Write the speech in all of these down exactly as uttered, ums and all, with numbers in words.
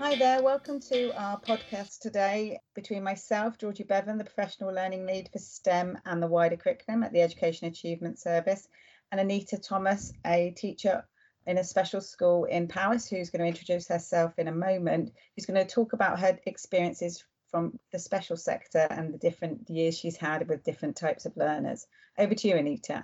Hi there, welcome to our podcast today between myself, Georgie Bevan, the Professional Learning Lead for STEM and the wider curriculum at the Education Achievement Service, and Anita Thomas, a teacher in a special school in Powys, who's going to introduce herself in a moment, who's going to talk about her experiences from the special sector and the different years she's had with different types of learners. Over to you, Anita.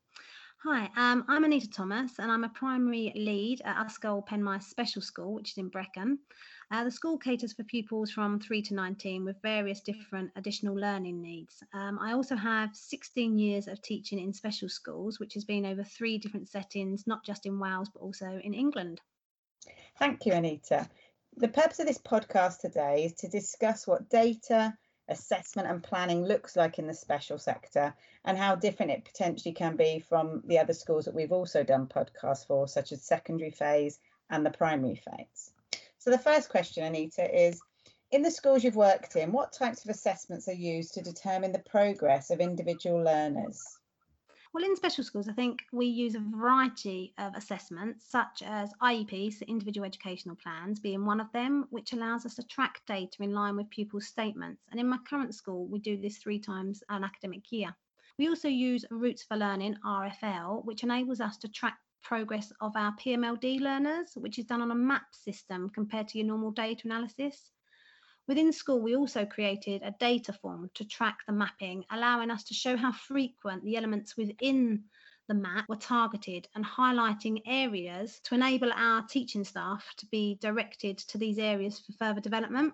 Hi, um, I'm Anita Thomas and I'm a primary lead at Uskull Penmice Special School, which is in Brecon. Uh, the school caters for pupils from three to nineteen with various different additional learning needs. Um, I also have sixteen years of teaching in special schools, which has been over three different settings, not just in Wales, but also in England. Thank you, Anita. The purpose of this podcast today is to discuss what data, assessment and planning looks like in the special sector and how different it potentially can be from the other schools that we've also done podcasts for, such as secondary phase and the primary phase. So the first question, Anita, is in the schools you've worked in, what types of assessments are used to determine the progress of individual learners? Well, in special schools, I think we use a variety of assessments, such as I E Ps, the individual educational plans, being one of them, which allows us to track data in line with pupils' statements. And in my current school, we do this three times an academic year. We also use Routes for Learning, R F L, which enables us to track progress of our P M L D learners, which is done on a map system compared to your normal data analysis. Within school, we also created a data form to track the mapping, allowing us to show how frequent the elements within the map were targeted and highlighting areas to enable our teaching staff to be directed to these areas for further development.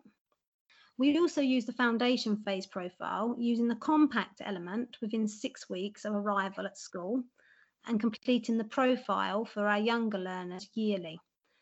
We also use the foundation phase profile using the compact element within six weeks of arrival at school and completing the profile for our younger learners yearly,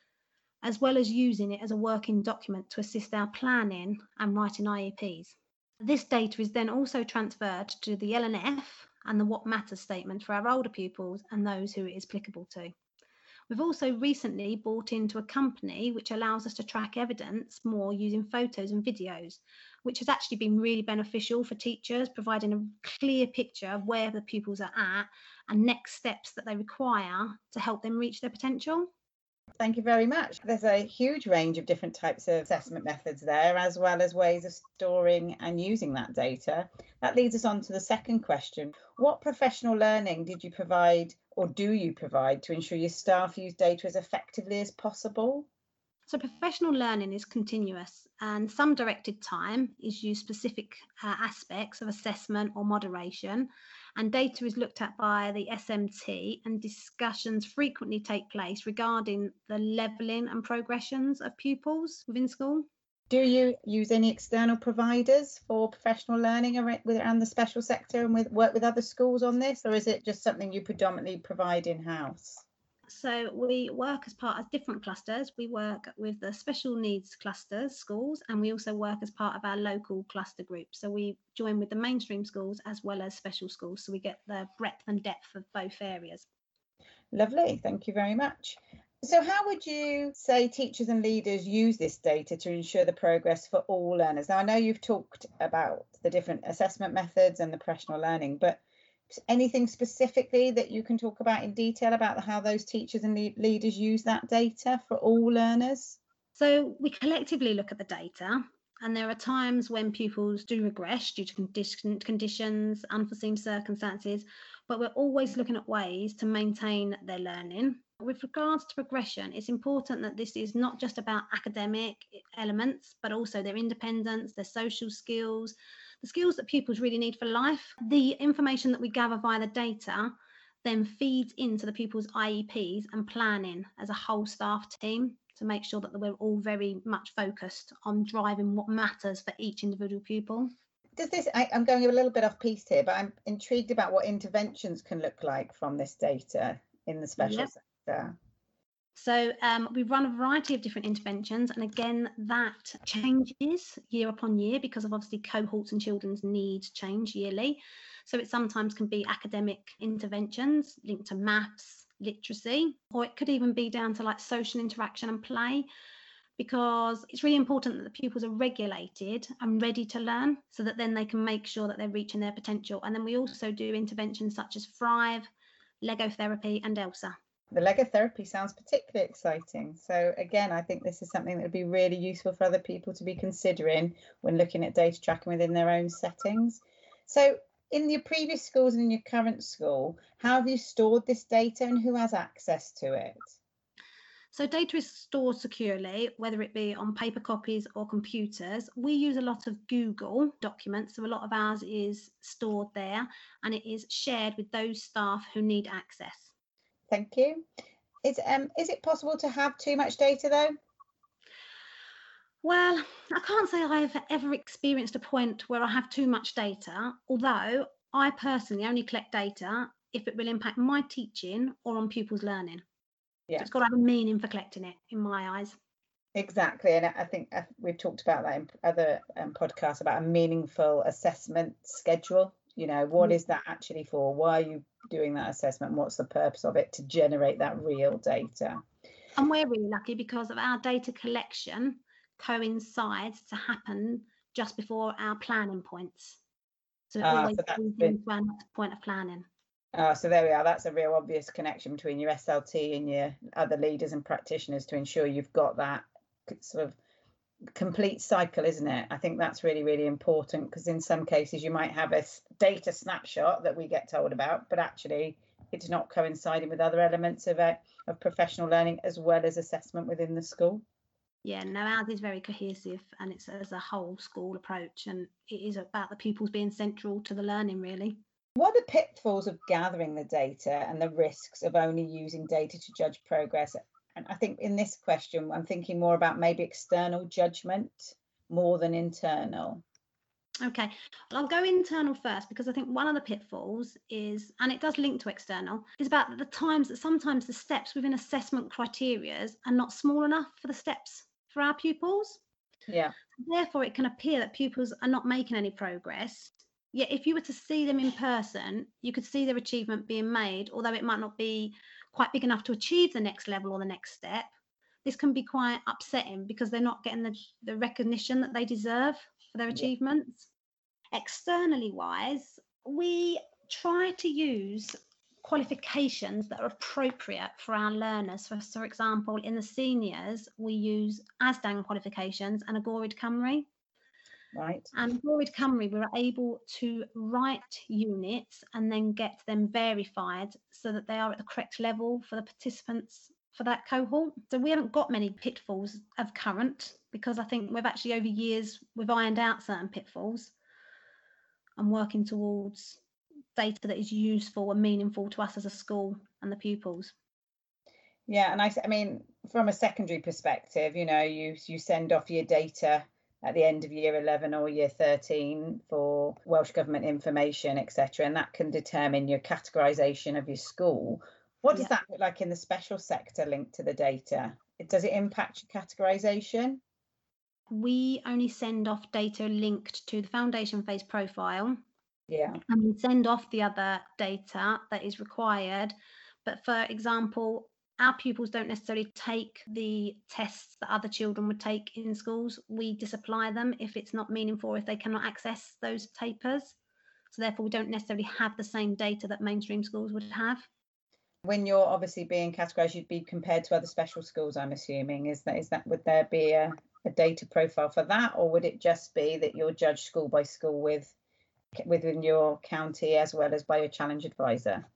as well as using it as a working document to assist our planning and writing I E Ps. This data is then also transferred to the L N F and the What Matters statement for our older pupils and those who it is applicable to. We've also recently bought into a company which allows us to track evidence more using photos and videos, which has actually been really beneficial for teachers, providing a clear picture of where the pupils are at and next steps that they require to help them reach their potential. Thank you very much. There's a huge range of different types of assessment methods there, as well as ways of storing and using that data. That leads us on to the second question. What professional learning did you provide or do you provide to ensure your staff use data as effectively as possible? So professional learning is continuous and some directed time is used specific uh, aspects of assessment or moderation, and data is looked at by the S M T and discussions frequently take place regarding the levelling and progressions of pupils within school. Do you use any external providers for professional learning around the special sector and with, work with other schools on this, or is it just something you predominantly provide in-house? So we work as part of different clusters. We work with the special needs clusters, schools, and we also work as part of our local cluster group. So we join with the mainstream schools as well as special schools. So we get the breadth and depth of both areas. Lovely, thank you very much. So how would you say teachers and leaders use this data to ensure the progress for all learners? Now, I know you've talked about the different assessment methods and the professional learning, but anything specifically that you can talk about in detail about how those teachers and leaders use that data for all learners? So we collectively look at the data, and there are times when pupils do regress due to condition, conditions, unforeseen circumstances, but we're always looking at ways to maintain their learning. With regards to progression, it's important that this is not just about academic elements, but also their independence, their social skills, the skills that pupils really need for life. The information that we gather via the data then feeds into the pupils' I E Ps and planning as a whole staff team to make sure that we're all very much focused on driving what matters for each individual pupil. Does this, I, I'm going a little bit off piece here, but I'm intrigued about what interventions can look like from this data in the special yep. sector. So um, we run a variety of different interventions, and again that changes year upon year because of obviously cohorts and children's needs change yearly. So it sometimes can be academic interventions linked to maths, literacy, or it could even be down to like social interaction and play, because it's really important that the pupils are regulated and ready to learn so that then they can make sure that they're reaching their potential. And then we also do interventions such as Thrive, Lego Therapy and ELSA. The Lego therapy sounds particularly exciting. So again, I think this is something that would be really useful for other people to be considering when looking at data tracking within their own settings. So in your previous schools and in your current school, how have you stored this data and who has access to it? So data is stored securely, whether it be on paper copies or computers. We use a lot of Google documents, so a lot of ours is stored there and it is shared with those staff who need access. Thank you. Is, um, is it possible to have too much data though? Well, I can't say I've ever experienced a point where I have too much data, although I personally only collect data if it will impact my teaching or on pupils' learning. Yeah. So it's got to have a meaning for collecting it, in my eyes. Exactly, and I think we've talked about that in other um, podcasts about a meaningful assessment schedule. You know, what is that actually for? Why are you doing that assessment? What's the purpose of it to generate that real data? And we're really lucky because of our data collection coincides to happen just before our planning points. So it Ah, always so that's leads been- into our next point of planning. Ah, so there we are. That's a real obvious connection between your S L T and your other leaders and practitioners to ensure you've got that sort of complete cycle, isn't it? I think that's really, really important, because in some cases you might have a data snapshot that we get told about, but actually it's not coinciding with other elements of it, of professional learning as well as assessment within the school. Yeah, no, ours is very cohesive and it's as a whole school approach, and it is about the pupils being central to the learning, really. What are the pitfalls of gathering the data and the risks of only using data to judge progress? And I think in this question, I'm thinking more about maybe external judgment more than internal. Okay, well, I'll go internal first, because I think one of the pitfalls is, and it does link to external, is about the times that sometimes the steps within assessment criteria are not small enough for the steps for our pupils. Yeah. Therefore, it can appear that pupils are not making any progress. Yet if you were to see them in person, you could see their achievement being made, although it might not be quite big enough to achieve the next level or the next step. This can be quite upsetting because they're not getting the, the recognition that they deserve for their achievements. Yeah. Externally wise, we try to use qualifications that are appropriate for our learners. So, for example, in the seniors, we use ASDAN qualifications and Agoriad Cymru. Right. And Agoriad Cymru, we were able to write units and then get them verified so that they are at the correct level for the participants for that cohort. So we haven't got many pitfalls of current, because I think we've actually over years, we've ironed out certain pitfalls and working towards data that is useful and meaningful to us as a school and the pupils. Yeah, and I, I mean, from a secondary perspective, you know, you you send off your data at the end of year eleven or year thirteen for Welsh Government information, et cetera, and that can determine your categorisation of your school. What does yeah. that look like in the special sector linked to the data? Does it impact your categorisation? We only send off data linked to the foundation phase profile. Yeah. And we send off the other data that is required. But for example, our pupils don't necessarily take the tests that other children would take in schools. We disapply them if it's not meaningful, if they cannot access those papers. So therefore, we don't necessarily have the same data that mainstream schools would have. When you're obviously being categorised, you'd be compared to other special schools, I'm assuming. Is that, is that, would there be a, a data profile for that? Or would it just be that you're judged school by school with within your county as well as by your challenge advisor?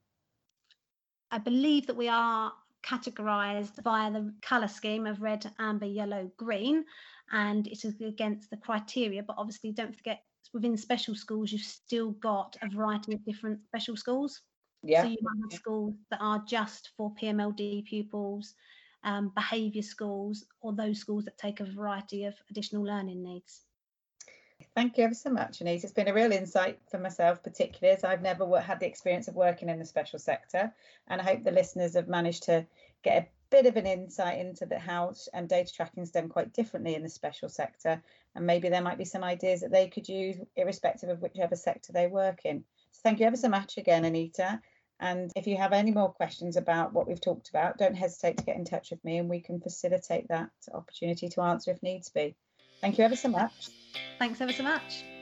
I believe that we are categorised via the colour scheme of red, amber, yellow, green, and it is against the criteria. But obviously, don't forget, within special schools, you've still got a variety of different special schools. Yeah. So you might have schools that are just for P M L D pupils, um, behaviour schools, or those schools that take a variety of additional learning needs. Thank you ever so much, Anita. It's been a real insight for myself, particularly as I've never had the experience of working in the special sector, and I hope the listeners have managed to get a bit of an insight into the how and data tracking is done quite differently in the special sector, and maybe there might be some ideas that they could use irrespective of whichever sector they work in. So thank you ever so much again, Anita. And if you have any more questions about what we've talked about, don't hesitate to get in touch with me and we can facilitate that opportunity to answer if needs be. Thank you ever so much. Thanks ever so much.